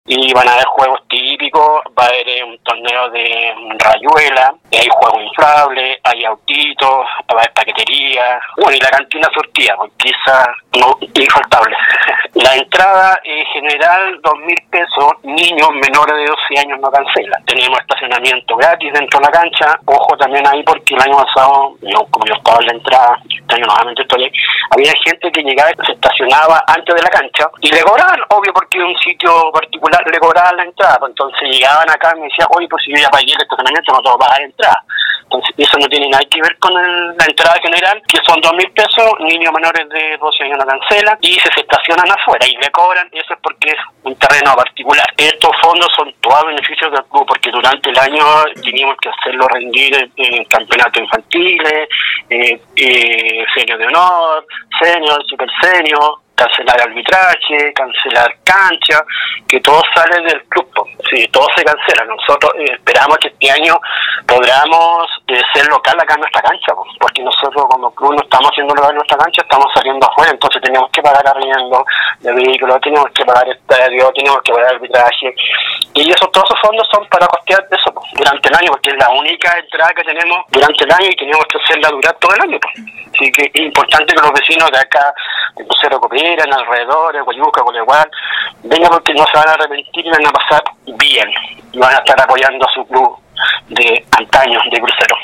y van a haber juegos típicos, va a haber un torneo de rayuela, hay juegos inflables, hay autitos, va a haber paquetería, bueno, y la cantina surtida, porque esa no es infaltable. La entrada general, 2.000 pesos, niños menores de 12 años no cancelan. Tenemos estacionamiento gratis dentro de la cancha, ojo también ahí porque el año pasado, como yo estaba en la entrada, este año nuevamente estoy ahí, había gente que llegaba y se estacionaba antes de la cancha y le cobraban, obvio porque en un sitio particular le cobraban la entrada, pues entonces llegaban acá y me decían, oye, pues si yo ya pagué el estacionamiento no tengo que pagar la entrada. Entonces eso no tiene nada que ver con la entrada general, que son 2.000 pesos, niños menores de 12 años no cancelan y se estacionan afuera y le cobran, eso es porque es un terreno particular. Estos fondos son todos beneficios del club, porque durante el año teníamos que hacerlo rendir en campeonatos infantiles, senior de honor, senior, super senior, cancelar arbitraje, cancelar cancha, que todo sale del club, sí, todo se cancela. Nosotros esperamos que este año podamos ser local acá en nuestra cancha, porque nosotros como club no estamos haciendo local en nuestra cancha, estamos saliendo afuera, entonces tenemos que pagar arriendo de vehículos, tenemos que pagar estadio, tenemos que pagar arbitraje, y todos esos fondos son para costear eso durante el año, porque es la única entrada que tenemos durante el año y tenemos que hacerla durar todo el año. Así que es importante que los vecinos de acá, de Crucero Copera, en alrededor, de Guayuca, Colegual, vengan porque no se van a arrepentir y van a pasar bien y van a estar apoyando a su club de antaño de Crucero.